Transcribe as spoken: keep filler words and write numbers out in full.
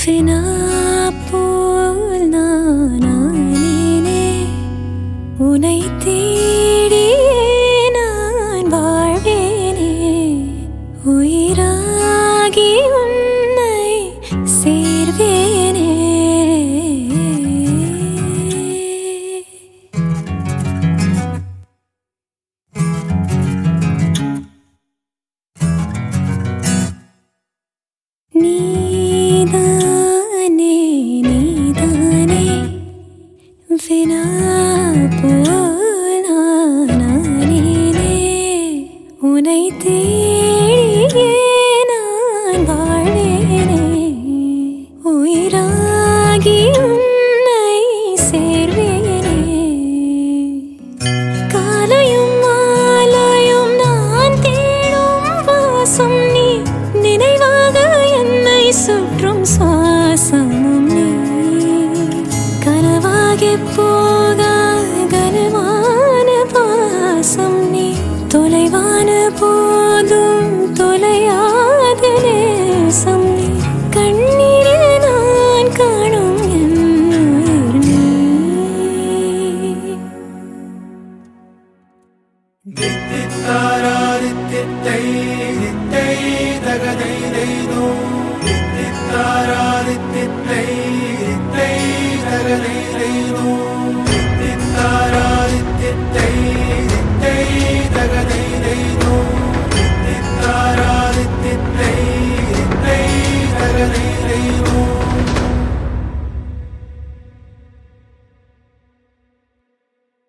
வினா போல் நானே உனை தேடியே நான் வாழ்வேனே உயிராகி உன்னை சேர்வேனே நீதானே நீதானே வினா போல் நானே உனை தேடியே நான் வாழ்வேனே உயிராகி உன்னை சேர்வேனே காலையும் மாலையும் நான் தேடும் வாசம் நீ நினைவாக சுற்றும் சுவாசமும் நீ கனவாகி